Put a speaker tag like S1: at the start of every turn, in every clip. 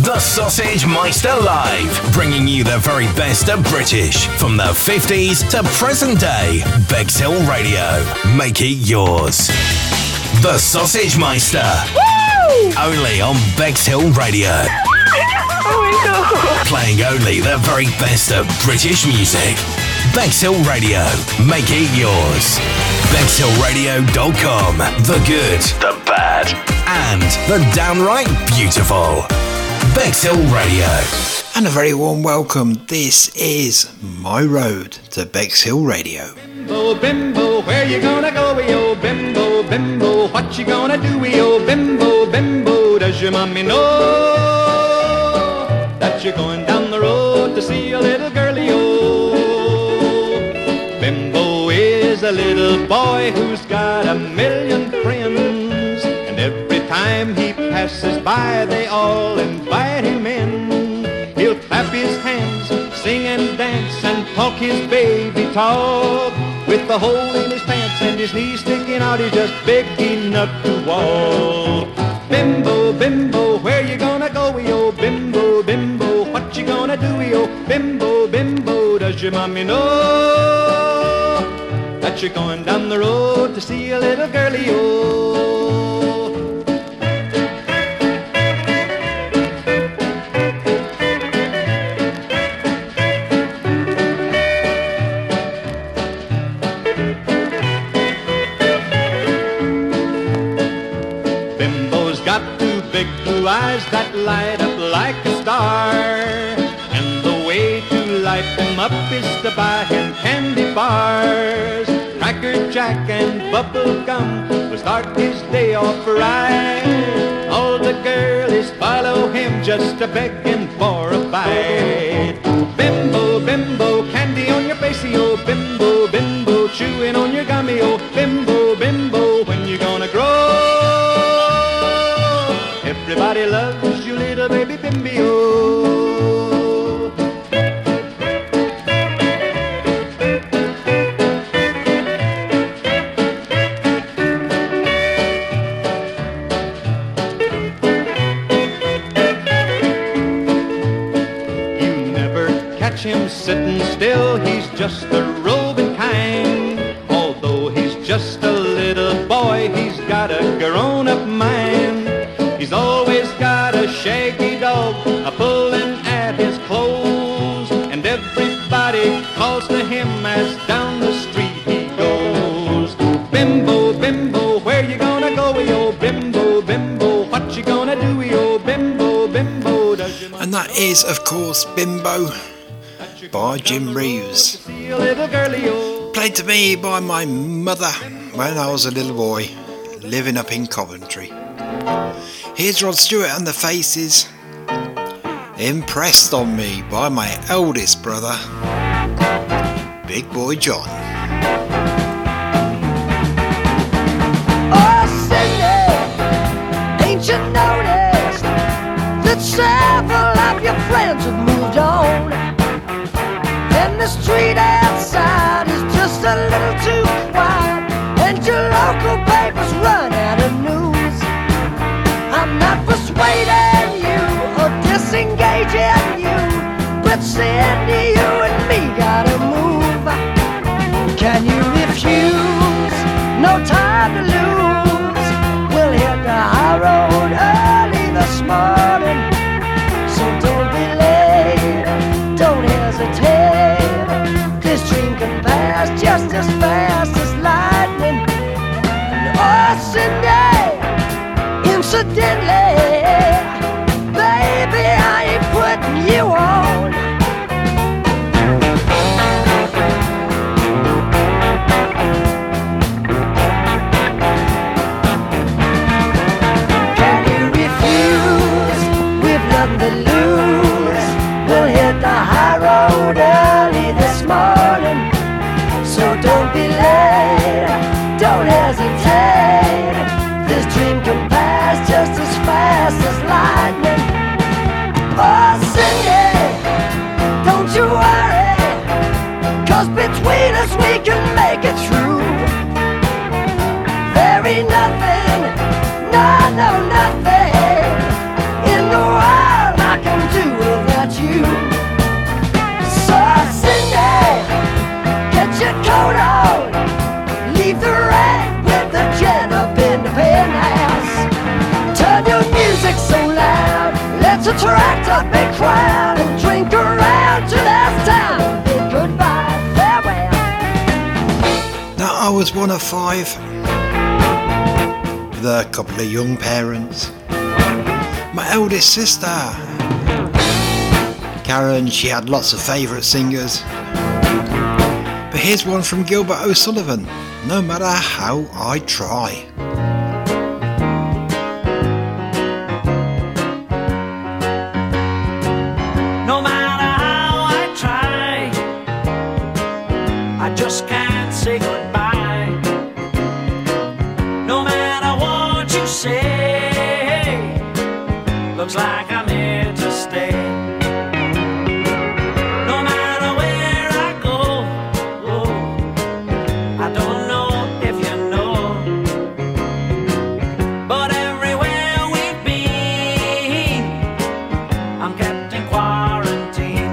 S1: The Sausage Meister Live, bringing you the very best of British from the 50s to present day. Bexhill Radio, make it yours. The Sausage Meister. Woo! Only on Bexhill Radio.
S2: Oh my God.
S1: Playing only the very best of British music. Bexhill Radio, make it yours. BexhillRadio.com. The good, the bad, and the downright beautiful. Bexhill Radio.
S3: And a very warm welcome. This is my road to Bexhill Radio.
S4: Bimbo, bimbo, where you gonna go, yo? Bimbo, bimbo, what you gonna do, yo? Bimbo, bimbo, does your mommy know that you're going down the road to see a little girlie, yo? Bimbo is a little boy who's got a million friends, and every time he passes by, they all invite him in. He'll clap his hands, sing and dance, and talk his baby talk. With the hole in his pants and his knees sticking out, he's just big enough to walk. Bimbo, bimbo, where you gonna go, yo? Bimbo, bimbo, what you gonna do, yo? Bimbo, bimbo, does your mommy know that you're going down the road to see a little girlie, yo? Eyes that light up like a star, and the way to light them up is to buy him candy bars. Cracker Jack and bubble gum will start his day off right. All the girlies follow him just a begging for a bite. Bimbo, bimbo, candy on your face, oh. Bimbo, bimbo, chewing on your gummy, oh. Bimbo, bimbo, when you gonna grow? Everybody loves you, little baby Bimbo. You never catch him sitting still, he's just the roving kind. Although he's just a little boy, he's got a grown-up mind. He's always got a shaggy dog a-pulling at his clothes, and everybody calls to him as down the street he goes. Bimbo, bimbo, where you gonna go, yo? Bimbo, bimbo, what you gonna do, yo? Bimbo, bimbo, does your...
S3: And that is, of course, Bimbo by Jim Reeves. Played to me by my mother when I was a little boy, living up in Coventry. Here's Rod Stewart and the Faces, impressed on me by my eldest brother, Big Boy John.
S5: Oh, Cindy, ain't you noticed that several of your friends have moved on? And the street outside is just a little too quiet, and your local papers run out of news. I'm not persuading you or disengaging you, but Cindy, you and me gotta move. Can you refuse? No time to lose. We'll hit the high road early this morning, so don't be late, don't hesitate. This dream can pass just as fast as lightning. And oh, Cindy, incidentally, baby, I ain't putting you on. Can you refuse? We've nothing to lose. We'll hit the high road early this morning, so don't be late, don't hesitate. This dream can pass just as fast as lightning. Oh, Cindy, don't you worry, 'cause between us we can make it through. There ain't nothing, no, nothing in the world I Let's attract a big crowd and drink around till it's time to bid goodbye, farewell.
S3: Now I was one of 5, with a couple of young parents. My eldest sister, Karen, she had lots of favourite singers. But here's one from Gilbert O'Sullivan, No Matter How I Try.
S6: No matter how I try, I just can't say goodbye. No matter what you say, looks like I'm here to stay. No matter where I go, I don't know if you know, but everywhere we've been, I'm kept in quarantine.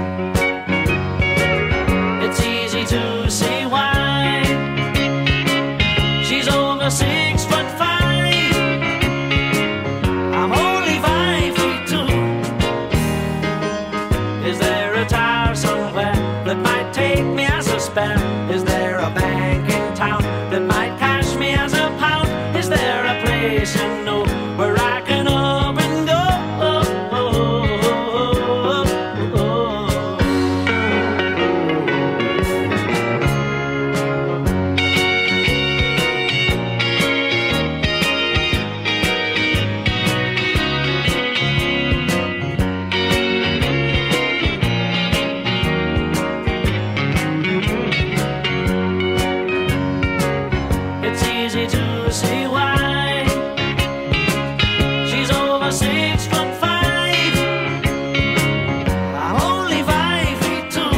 S6: It's easy to see why. She's over 6'5". I'm only 5'2". Is there a tower somewhere that might take me as a spare? Is there a bank in town that might cash me as a pound? Is there a place you know where I can up and go? It's easy to see why. She's over 6'5". I'm only 5'2".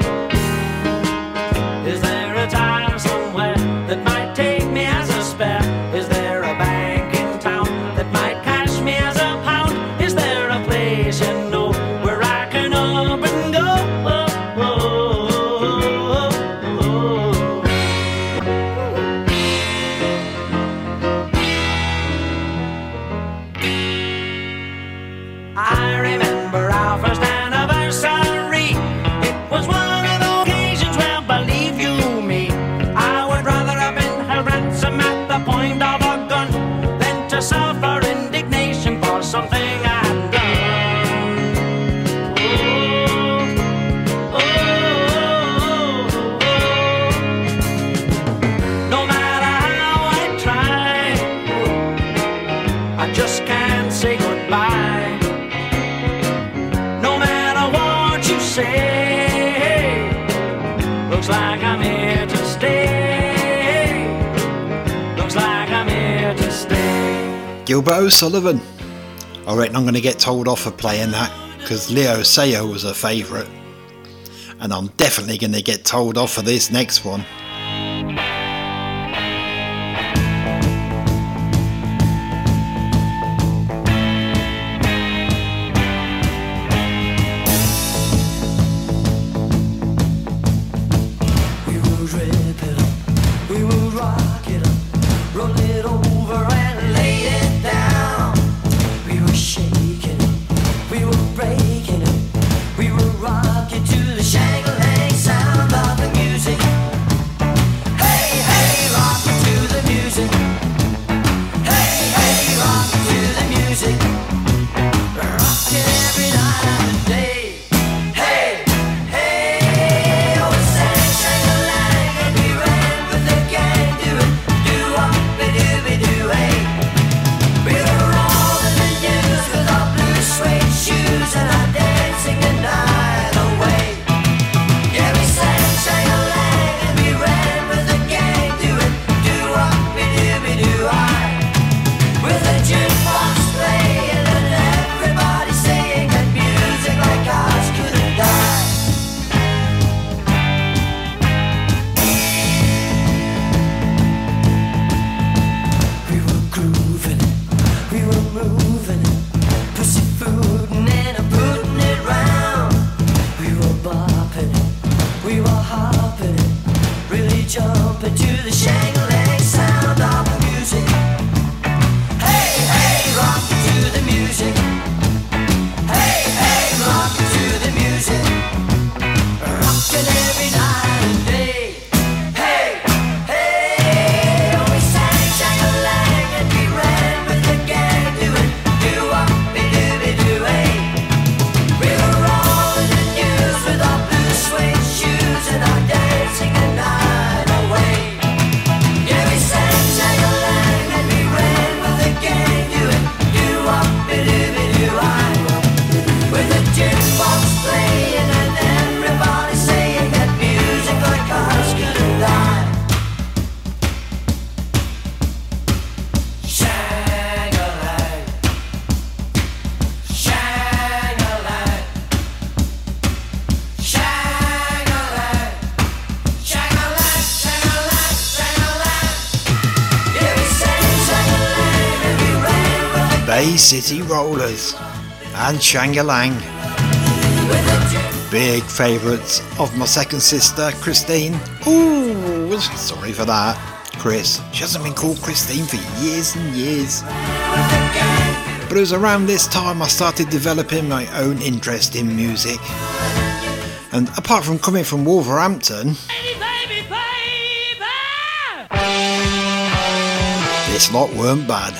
S6: Is there a time somewhere that might take me as a spare? Is there a bank in town that might cash me as a pound? Is there a place you know where I can up and go? I remember our first anniversary. It was one of the occasions where, believe you me, I would rather have been held ransom at the point of a gun than to suffer indignation for something I'd done. No matter how I try, I just can't say goodbye. No matter what you say, looks like I'm here to stay. Looks like I'm here to stay.
S3: Gilbert O'Sullivan. I reckon I'm going to get told off for playing that, because Leo Sayo was a favourite. And I'm definitely going to get told off for this next one.
S5: We would rip it up, we would rock it up, roll it over and lay it down. We were shaking it, we were breaking it, we were rocking to the shang-a-lang sound of the music.
S3: Bay City Rollers and Shangalang. Big favourites of my second sister, Christine. Ooh, sorry for that, Chris. She hasn't been called Christine for years and years. But it was around this time I started developing my own interest in music. And apart from coming from Wolverhampton, this lot weren't bad.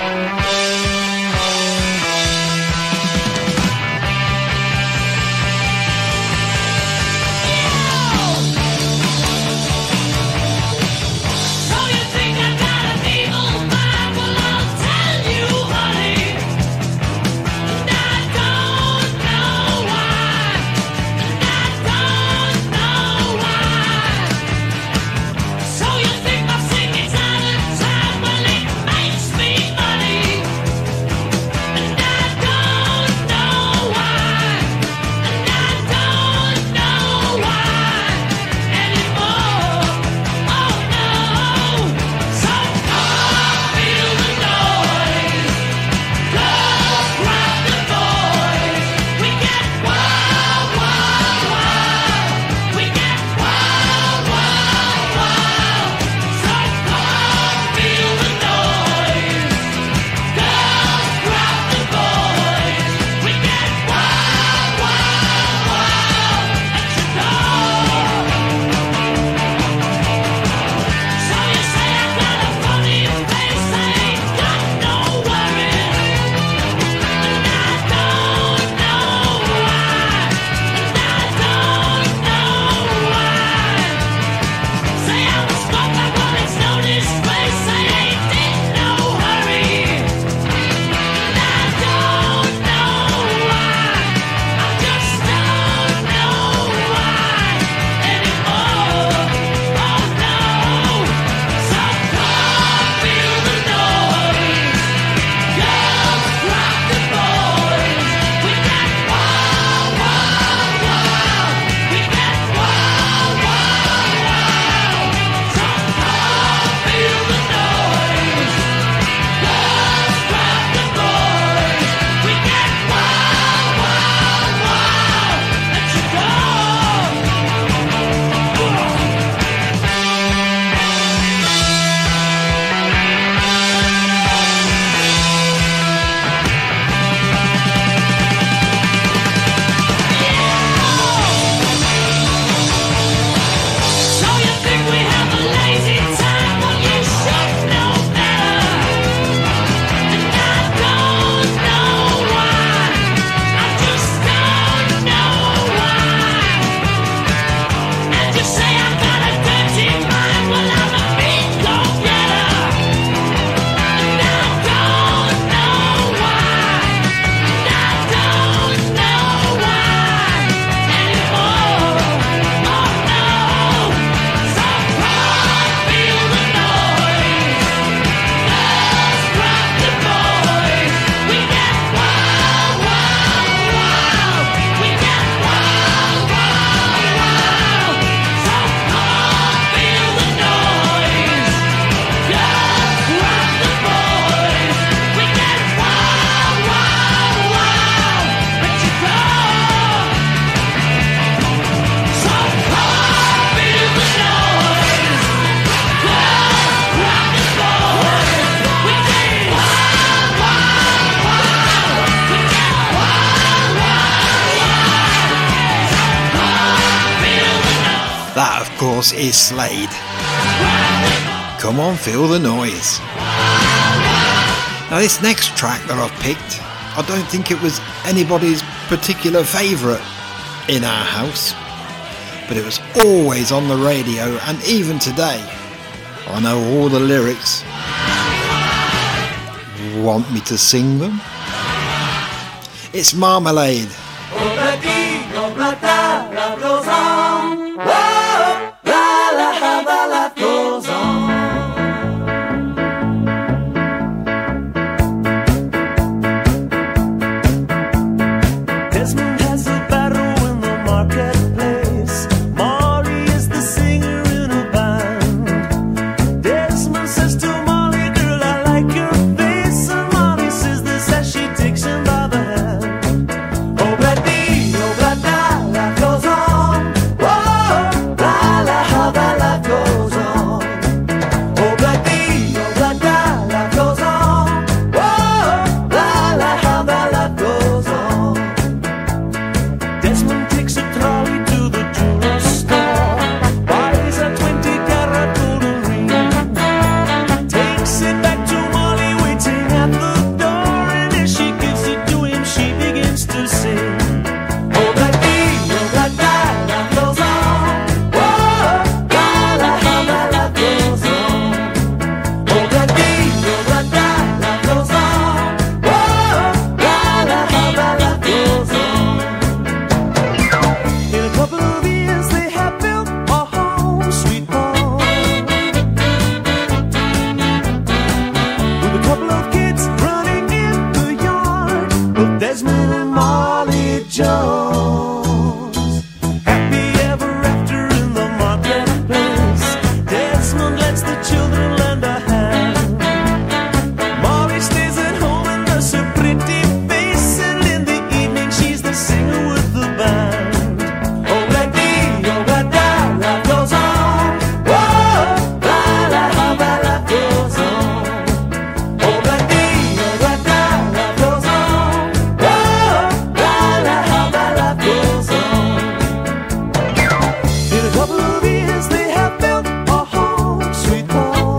S3: Is Slade. Come on, feel the noise. Now this next track that I've picked, I don't think it was anybody's particular favourite in our house, but it was always on the radio, and even today I know all the lyrics. Want me to sing them? It's Marmalade.
S7: Says to Molly, girl, I like your face, and Molly says this. Molly Jones. Happy ever after in the marketplace. Desmond lets the children lend a hand. Molly stays at home and does her pretty face, and in the evening she's the singer with the band. Oh, la dee, oh, la da, life goes on. Whoa, la la la, life goes on. Oh, la dee, oh, la da, life goes on. Whoa, la la la, life goes on. In a couple of years they have built a home, sweet home,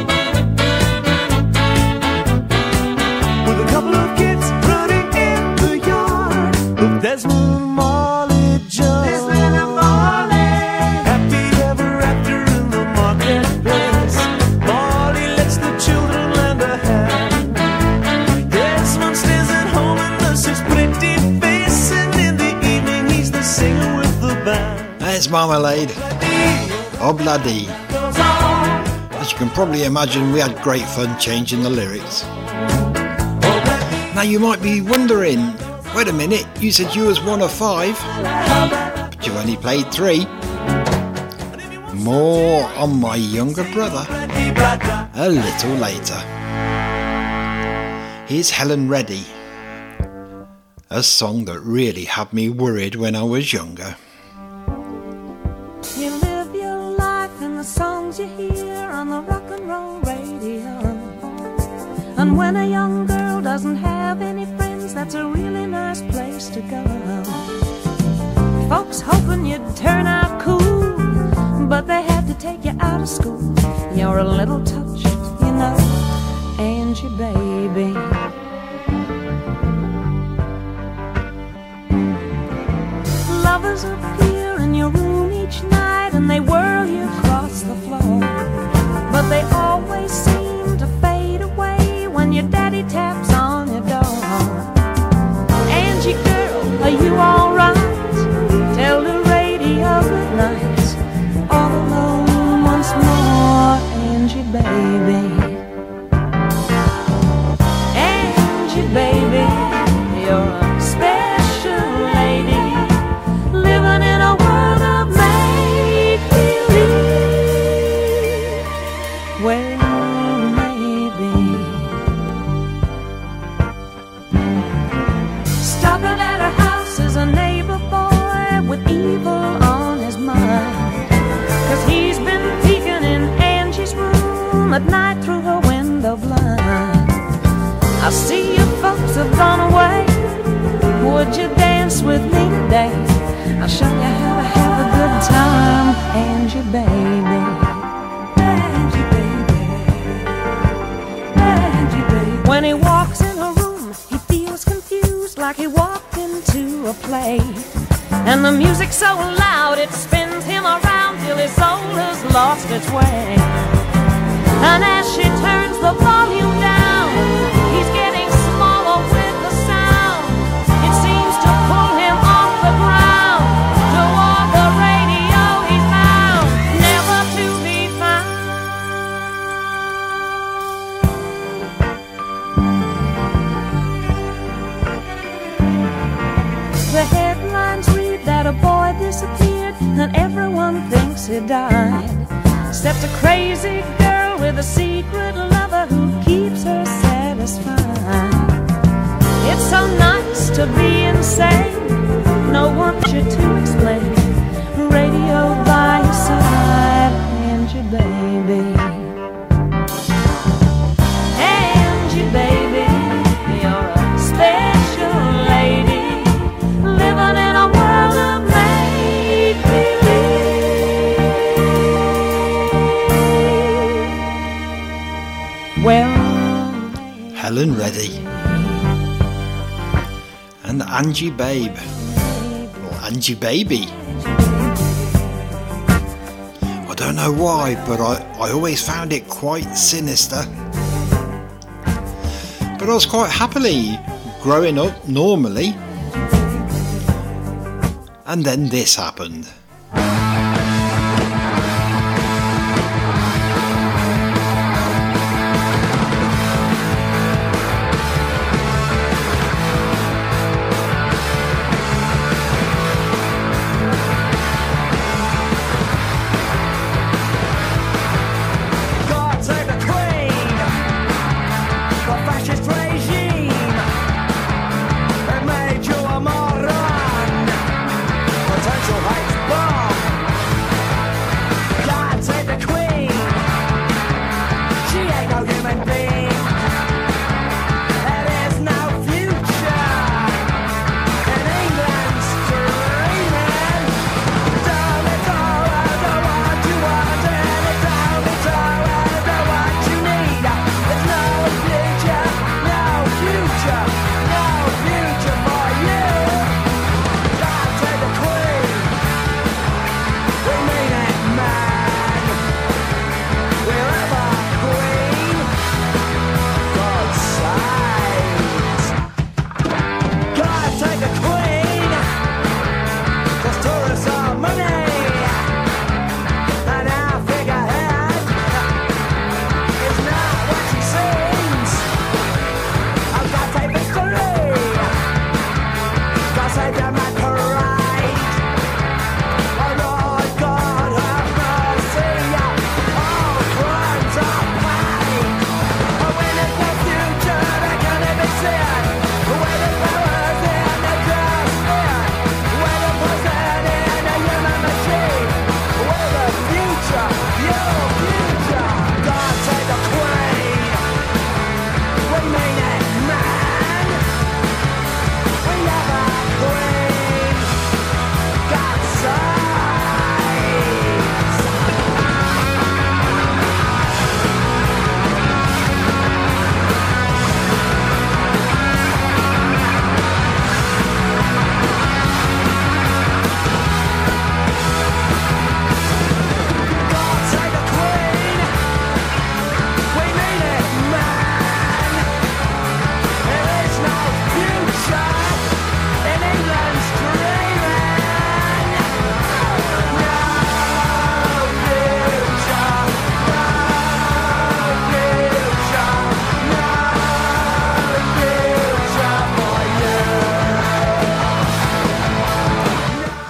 S7: with a couple of kids running in the yard of Desmond and Molly Jones. Desmond and Molly. Happy ever after in the marketplace. Molly lets the children lend a hand. Desmond stays at home and does his pretty face, and in the evening he's the singer with the band.
S3: That's Marmalade. Obladi.
S7: Goes on.
S3: As you can probably imagine, we had great fun changing the lyrics. Now you might be wondering, wait a minute, you said you was one of 5, but you only played 3. More on my younger brother a little later. Here's Helen Reddy, a song that really had me worried when I was younger.
S5: You live your life in the songs you hear on the rock and roll radio. And when a young girl doesn't have any friends, that's a really nice place to go. Folks hoping you'd turn out cool, but they had to take you out of school. You're a little touched, you know, Angie baby. Lovers appear in your room each night and they whirl you across the floor, but they always seem to fade away when your daddy taps on your door. Angie girl, are you alright? Tell the radio good night. All alone once more, Angie baby. Angie baby, you're a special lady, living in a world of make-believe. Well, maybe. Stopping at her house is a neighbor boy with evil on his mind, 'cause he's been peeking in Angie's room at night through her window blind. I see you folks have gone away. Would you dance with me today? I'll show you how to have a good time, Angie baby. Angie baby. Angie baby. When he walks in her room, he feels confused, like he walked into a play. And the music's so loud, it spins him around till his soul has lost its way. And as she turns the volume down, he's getting smaller with the sound. It seems to pull him off the ground. Toward the radio he's bound, never to be found. The headlines read that a boy disappeared and everyone thinks he died, except a crazy girl with a secret lover who keeps her satisfied. It's so nice to be insane, no one should to explain. Radio by your side, Angie baby. Angie baby, you're a special lady, living in a world of make-believe. Well,
S3: Helen Reddy and Angie Babe, or Angie Baby. I don't know why, but I always found it quite sinister. But I was quite happily growing up normally, and then this happened.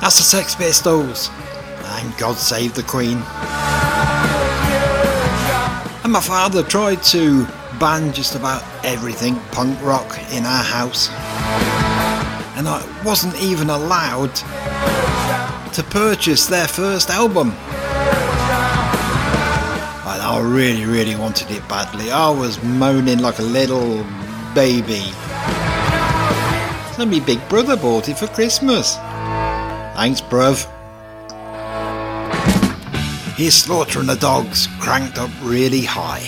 S3: That's the Sex Pistols and God Save the Queen. And my father tried to ban just about everything punk rock in our house, and I wasn't even allowed to purchase their first album. And I really wanted it badly. I was moaning like a little baby. So my big brother bought it for Christmas. Thanks, bruv. Here's Slaughter and the Dogs, cranked up really high.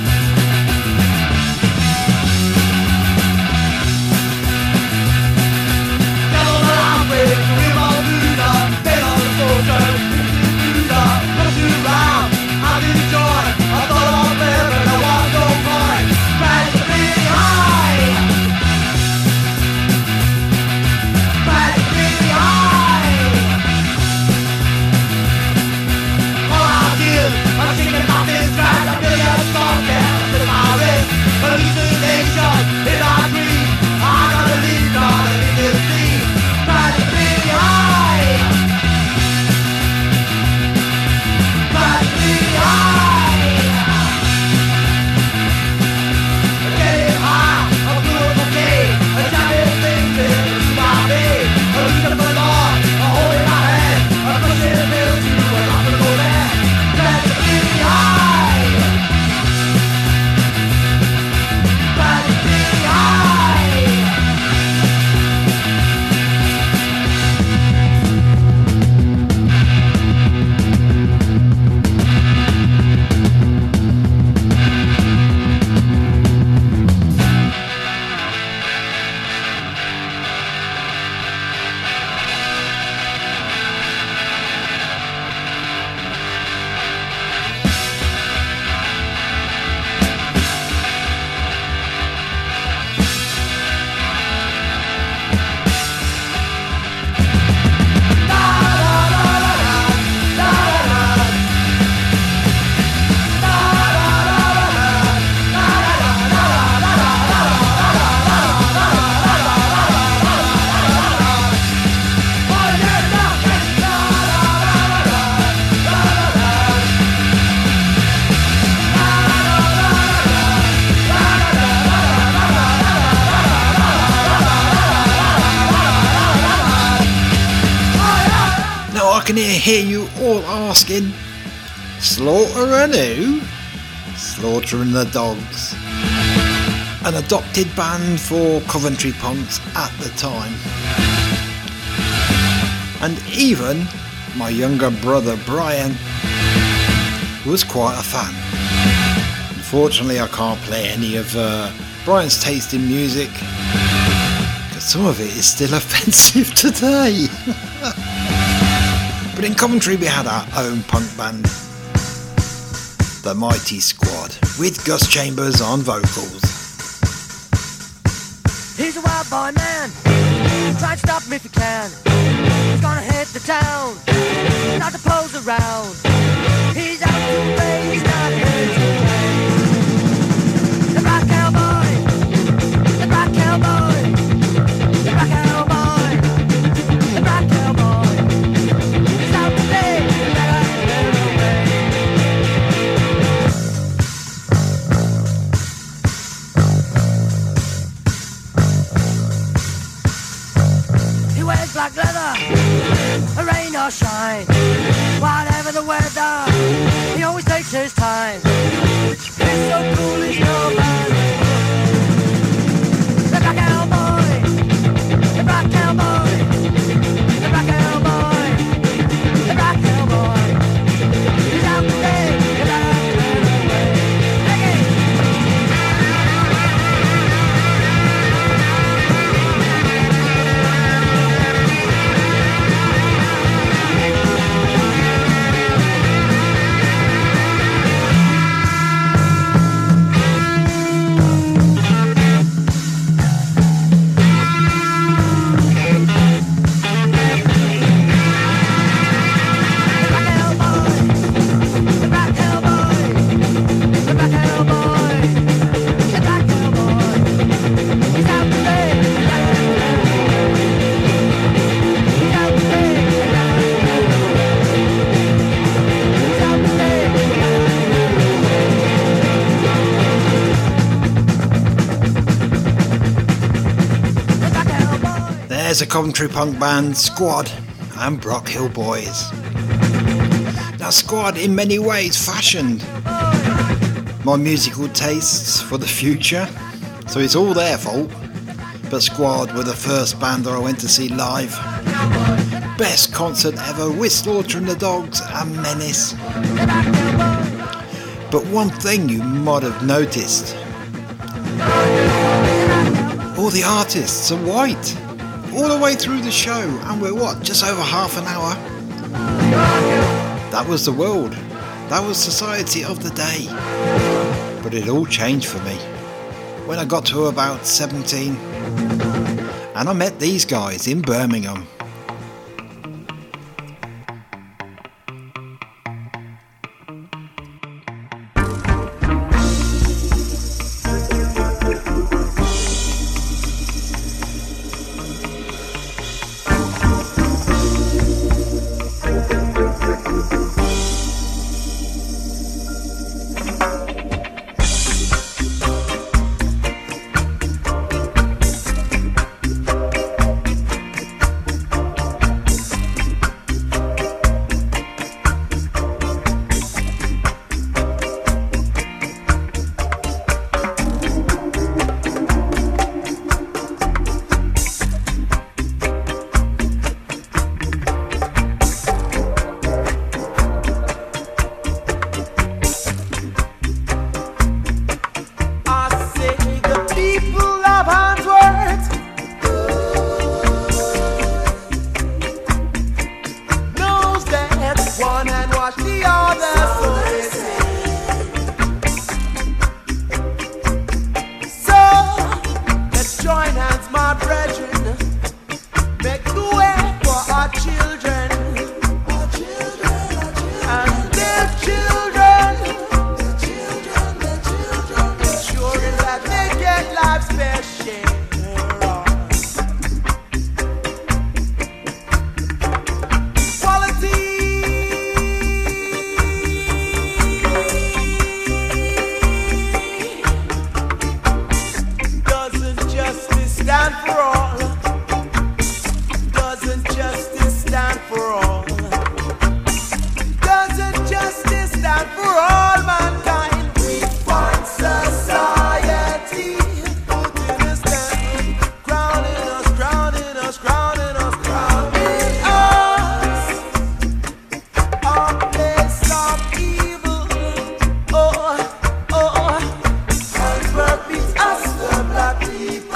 S3: I can hear you all asking, Slaughter and who? Slaughter and the Dogs. An adopted band for Coventry punks at the time. And even my younger brother Brian was quite a fan. Unfortunately I can't play any of Brian's taste in music, because some of it is still offensive today. But in Coventry we had our own punk band, The Mighty Squad, with Gus Chambers on vocals.
S5: He's a wild boy man, try to stop him if you can. He's gonna hit the town, not to pose around. He's out to play, he's not here to play. The rock cowboy, the rock cowboy, the rock cowboy, the rock cowboy. He's out to play, never away. He wears black leather, rain or shine, whatever the weather, he always takes his time. He's so cool, he's no man. The black cowboy, the black cowboy, the black cowboy, the black cowboy. He's out today, he's out away.
S3: the Coventry punk band Squad and Brock Hill Boys. Now Squad in many ways fashioned my musical tastes for the future, so it's all their fault. But Squad were the first band that I went to see live. Best concert ever with Slaughter and the Dogs and Menace. But one thing you might have noticed, all the artists are white all the way through the show, and we're just over half an hour. That was the world, that was society of the day. But it all changed for me when I got to about 17 and I met these guys in Birmingham.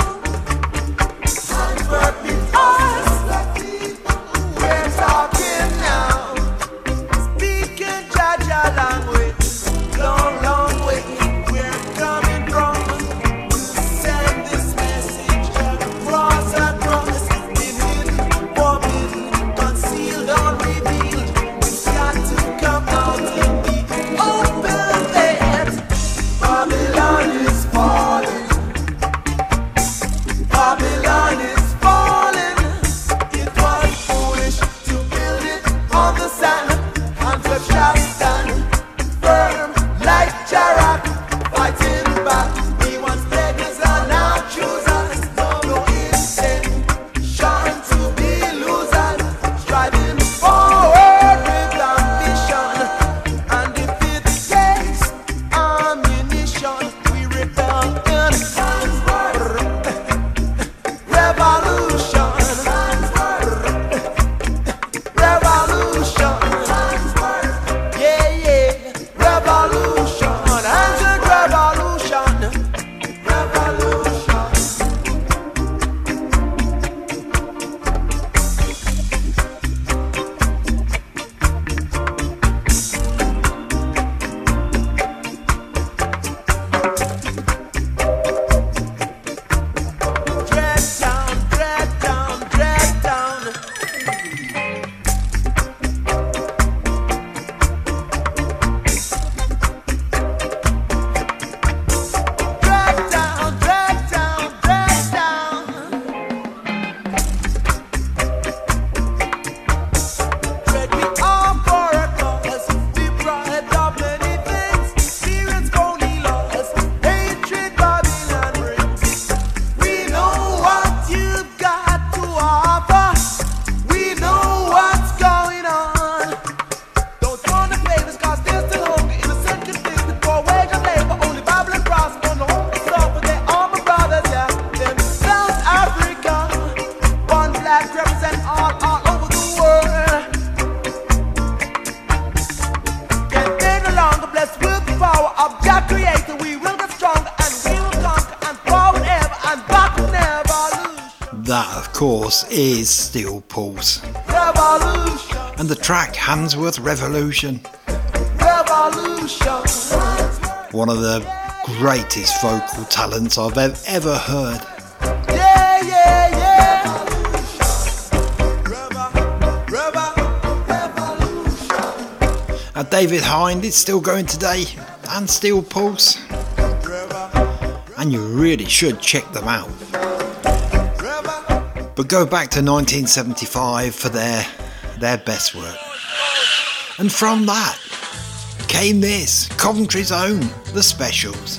S7: We're talking
S3: course, is Steel Pulse. And the track Handsworth Revolution. One of the greatest vocal talents I've ever heard. David Hind is still going today, and Steel Pulse, and you really should check them out. But go back to 1975 for their best work. And from that came this, Coventry's own, The Specials.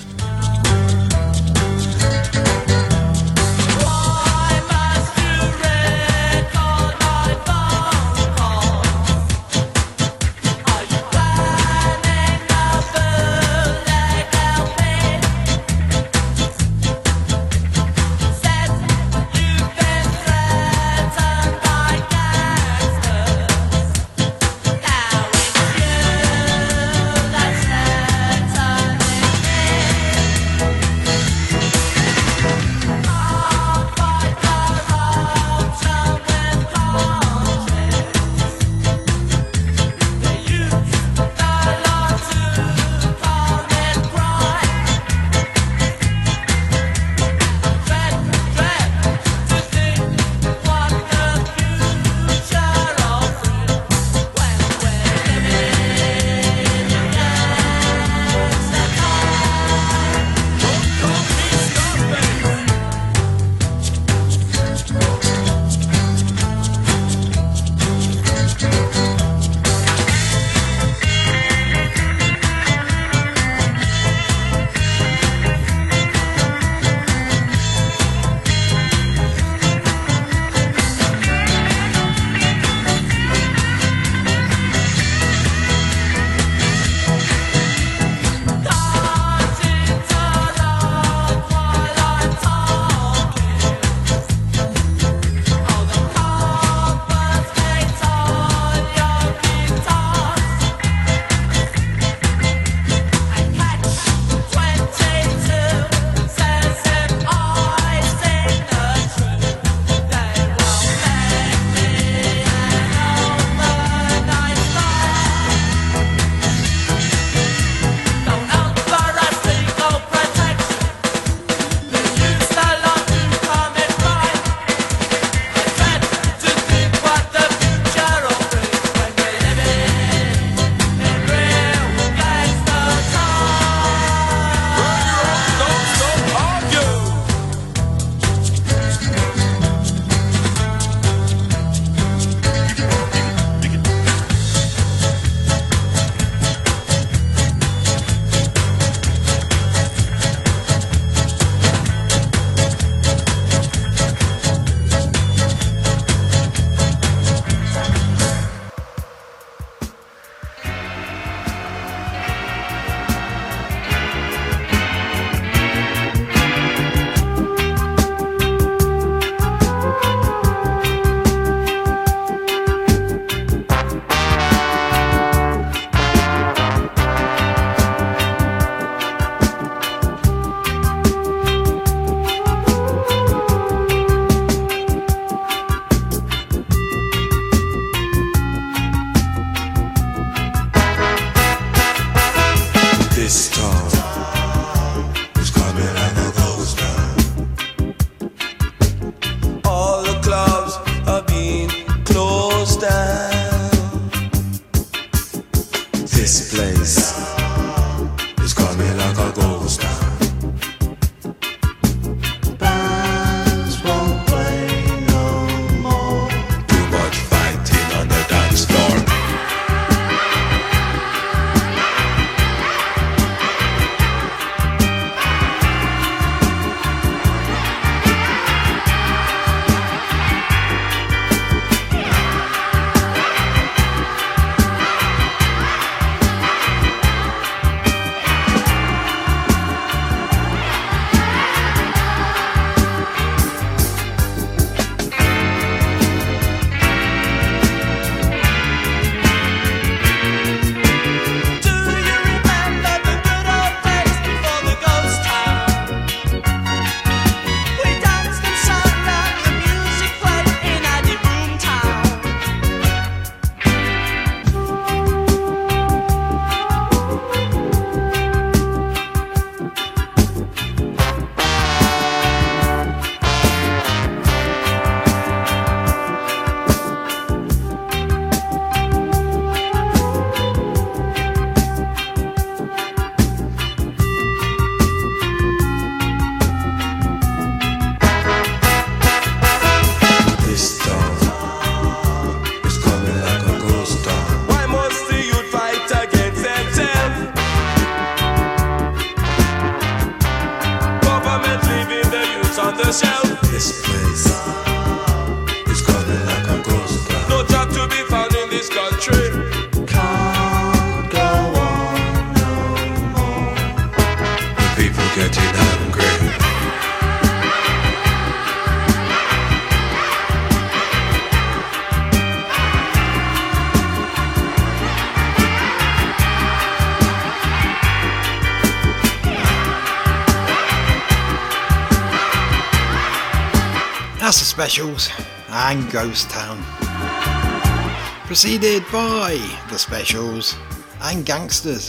S3: That's the Specials and Ghost Town. Preceded by the Specials and Gangsters.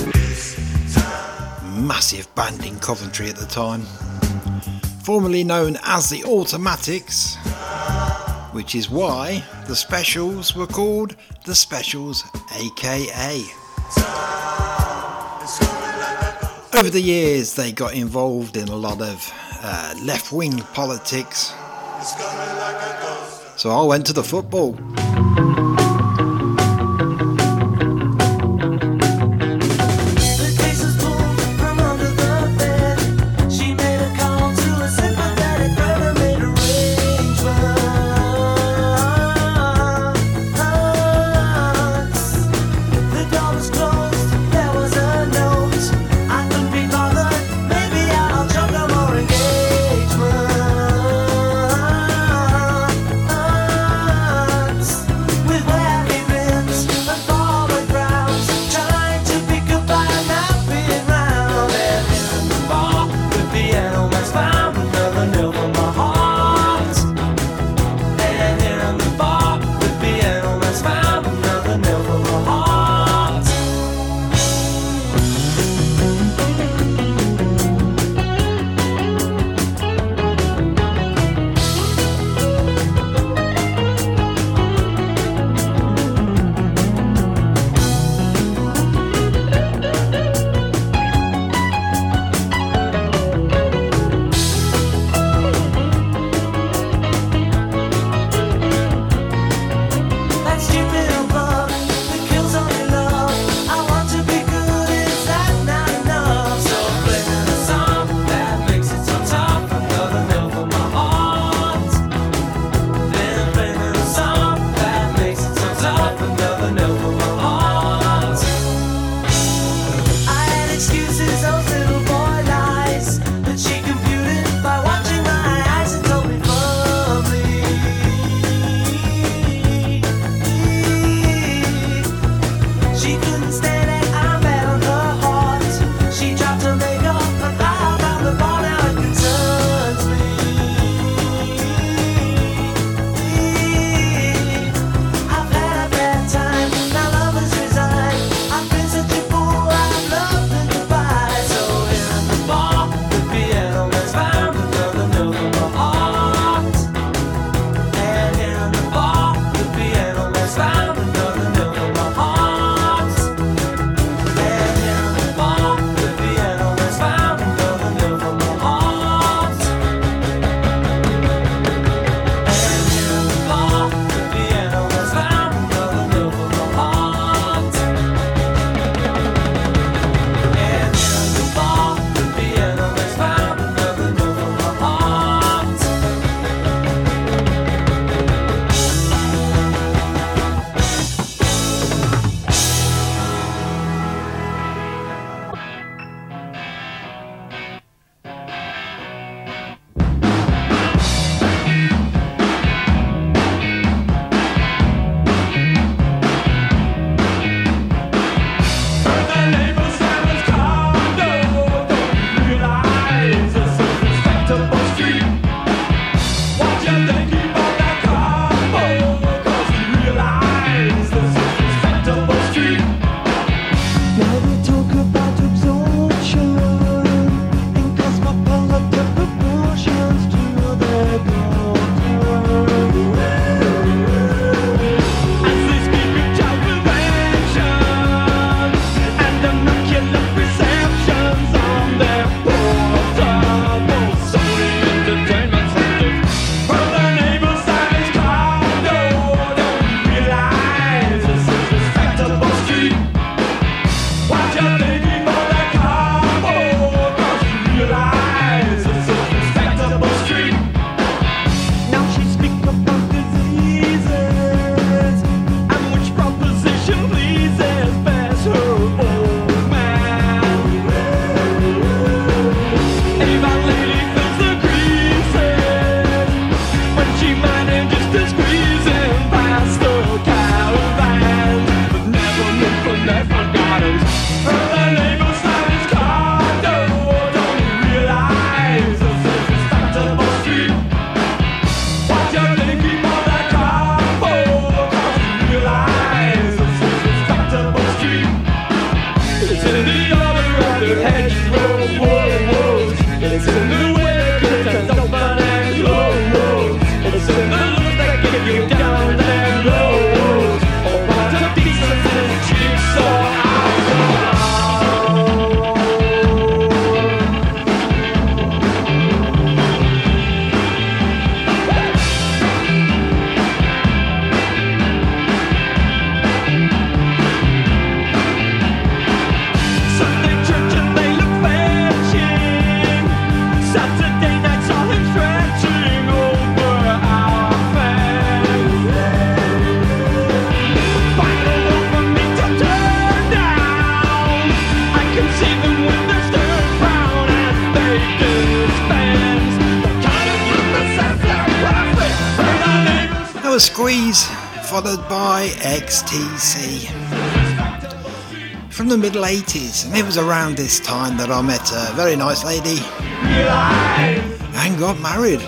S3: Massive band in Coventry at the time. Formerly known as the Automatics, which is why the Specials were called the Specials, aka. Over the years they got involved in a lot of left-wing politics, so I went to the football. Breeze, followed by XTC. From the middle 80s, and it was around this time that I met a very nice lady and got married.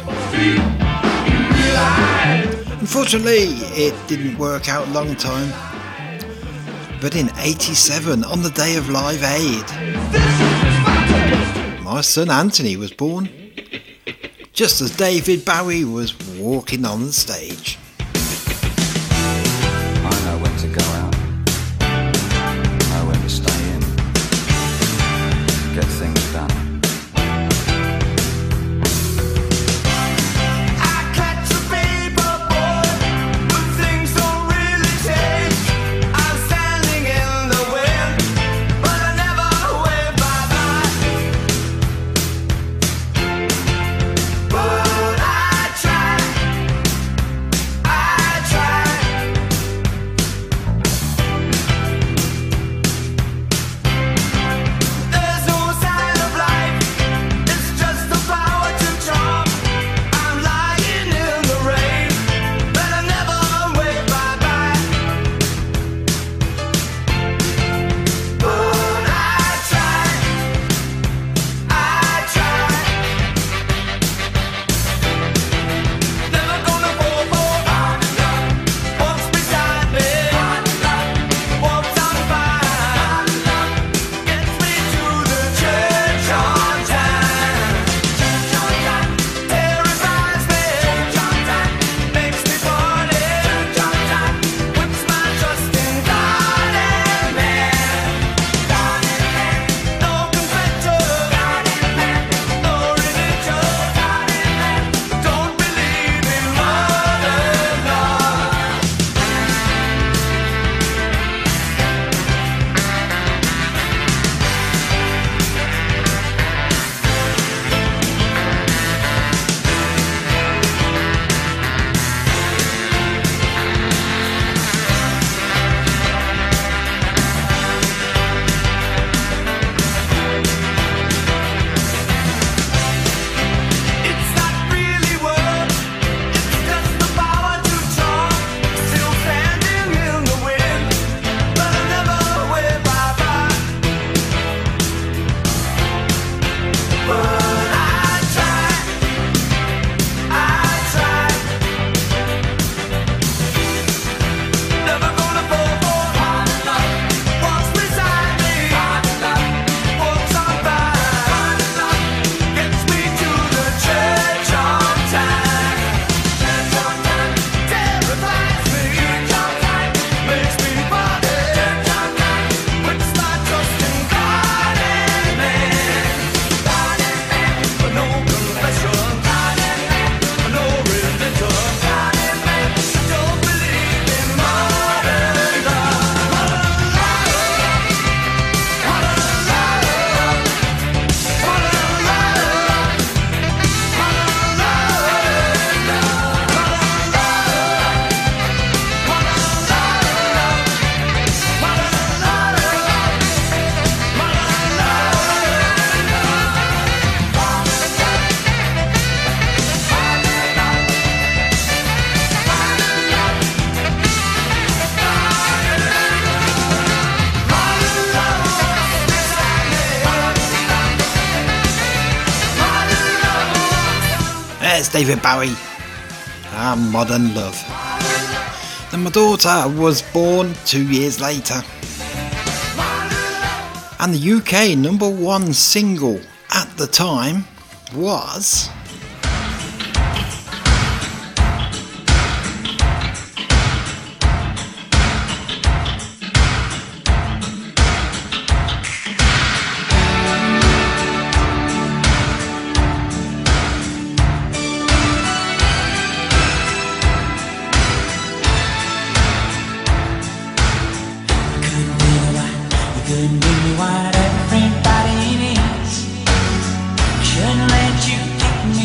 S3: Unfortunately, it didn't work out a long time, but in 87, on the day of Live Aid, my son Anthony was born, just as David Bowie was walking on the stage.
S8: I know when to go out, know when to stay in, get things done.
S3: David Bowie and Modern Love. Then my daughter was born 2 years later, and the UK #1 single at the time was
S9: What everybody needs. Shouldn't let you take me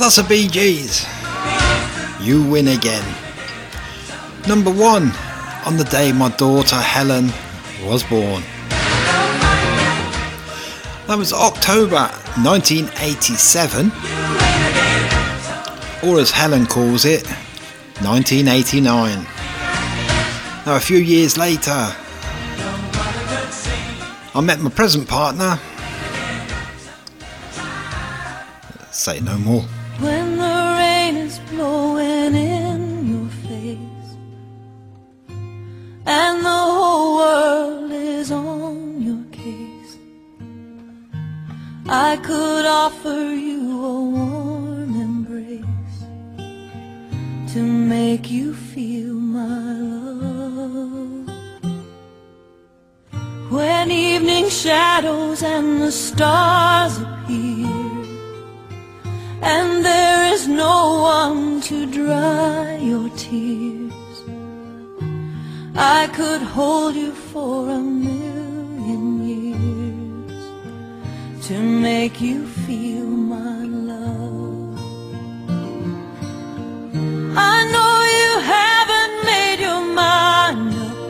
S3: That's the Bee Gees. You Win Again. Number 1 on the day my daughter Helen was born. That was October 1987, or as Helen calls it, 1989. Now a few years later, I met my present partner. Say no more.
S5: When the rain is blowing in your face and the whole world is on your case, I could offer you a warm embrace to make you feel my love. When evening shadows and the stars appear and there is no one to dry your tears, I could hold you for a million years to make you feel my love. I know you haven't made your mind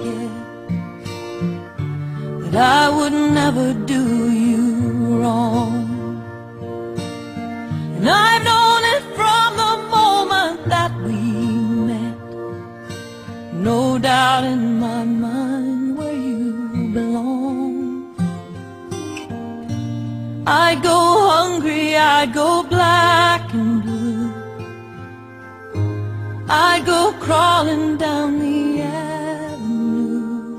S5: up yet, but I would never do you wrong. And I've known it from the moment that we met, no doubt in my mind where you belong. I'd go hungry, I'd go black and blue, I'd go crawling down the avenue.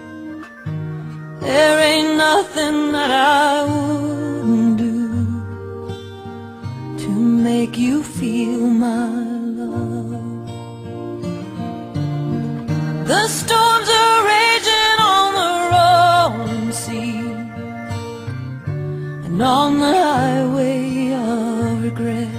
S5: There ain't nothing that I wouldn't do to make you feel my love. The storms are raging on the rolling sea and on the highway of regret,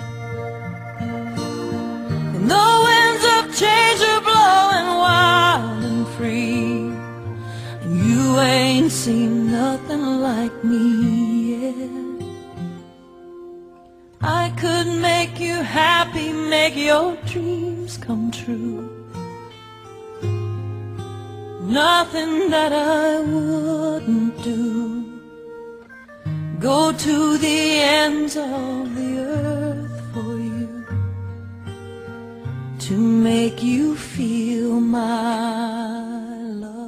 S5: and the winds of change are blowing wild and free, and you ain't seen nothing like me yet. I could make you happy, make your dreams come true. Nothing that I wouldn't do. Go to the ends of the earth for you to make you feel my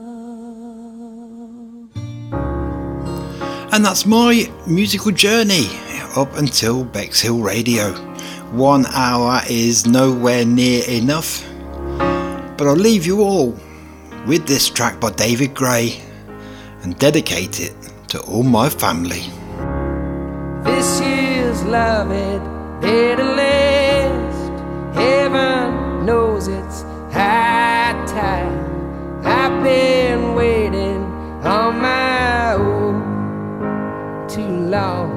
S5: love.
S3: And that's my musical journey up until Bexhill Radio. 1 hour is nowhere near enough, but I'll leave you all with this track by David Gray and dedicate it to all my family.
S9: This year's love it better last. Heaven knows it's high time. I've been waiting on my own too long.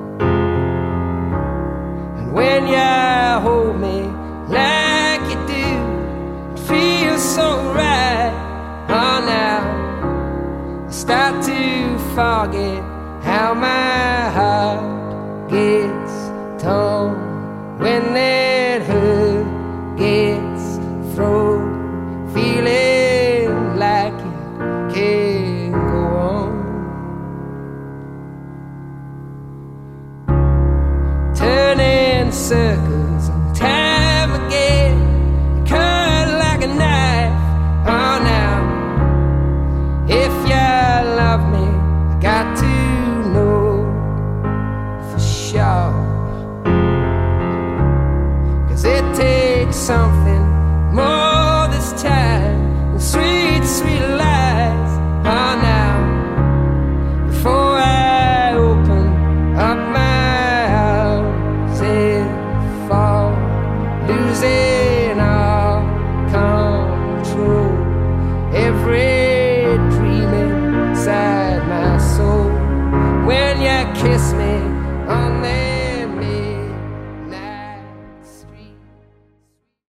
S9: And when you hold me like you do, it feels so right. Oh, now I start to forget how my heart gets torn when that hurt gets thrown, feeling like it can't go on. Turning circles on time again, cut like a knife. Oh, now if you love me, I got to know for sure. 'Cause it takes something more this time than sweet, sweet lies. Oh, now before I open up my arms and fall, losing